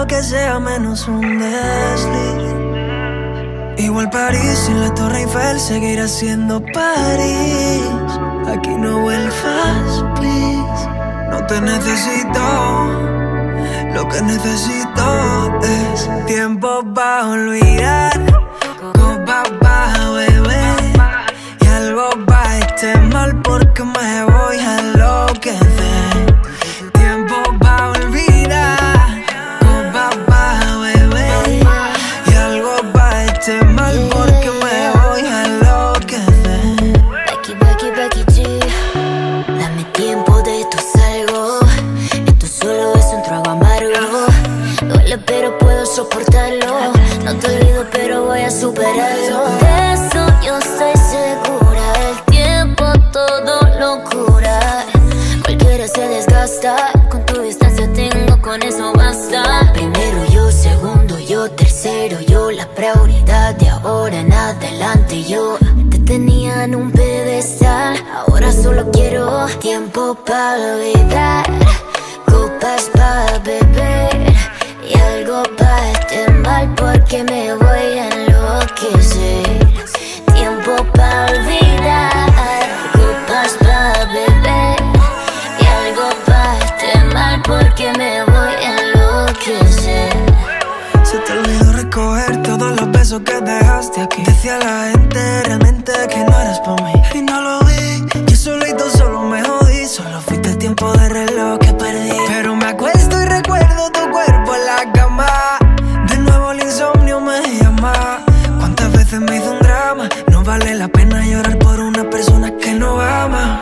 lo que sea menos un desliz. Igual París sin la Torre Eiffel seguirá siendo París. Aquí no vuelvas, please. No te necesito. Lo que necesito es tiempo para olvidar, copas para beber y algo para este mal porque me voy a enloquecer. Tiempo para olvidar, copas para beber y algo para este mal porque me voy a enloquecer. Becky G, dame tiempo, de esto salgo. Esto solo es un trago amargo. Duele pero puedo soportarlo. No te olvido pero voy a superarlo. De eso yo estoy segura. El tiempo todo lo cura. Cualquiera se desgasta. Con tu distancia tengo, con eso basta. Primero yo, segundo yo, tercero yo. La prioridad de ahora en adelante yo. Te tenía en un pedestal. Ahora solo quiero tiempo para olvidar, copas para beber y algo para este mal porque me voy a enloquecer. Tiempo para olvidar, copas para beber y algo para este mal porque me voy a enloquecer. Se te olvidó recoger todos los besos que dejaste aquí. Decía la gente realmente que no eras para mí y no lo vi. Yo solito solo me jodí. Solo fuiste el tiempo de reloj que perdí. Pero me acuesto y recuerdo tu cuerpo en la cama. De nuevo el insomnio me llama. Cuántas veces me hizo un drama. No vale la pena llorar por una persona que no ama.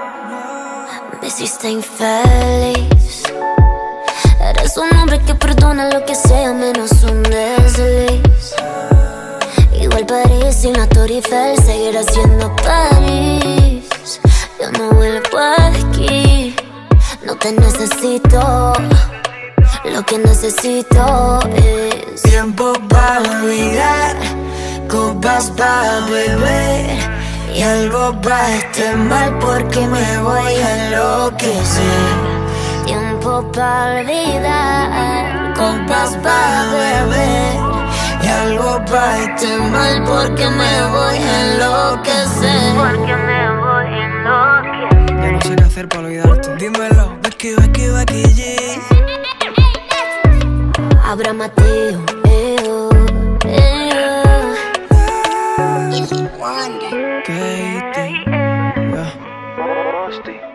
Me hiciste infeliz. Eres un hombre que perdona lo que sea menos un desliz. Igual París sin la Torre Eiffel seguirá siendo París. Yo no vuelvo aquí. No te necesito. Lo que necesito es tiempo para olvidar, copas para beber y algo para este mal porque me voy a enloquecer. tiempo para olvidar, Copas para beber y algo para este mal porque me voy a enloquecer. porque me voy a enloquecer. Ya no sé qué hacer para olvidarte. Dímelo, Becky G. Abra Mateo, Katie, yeah.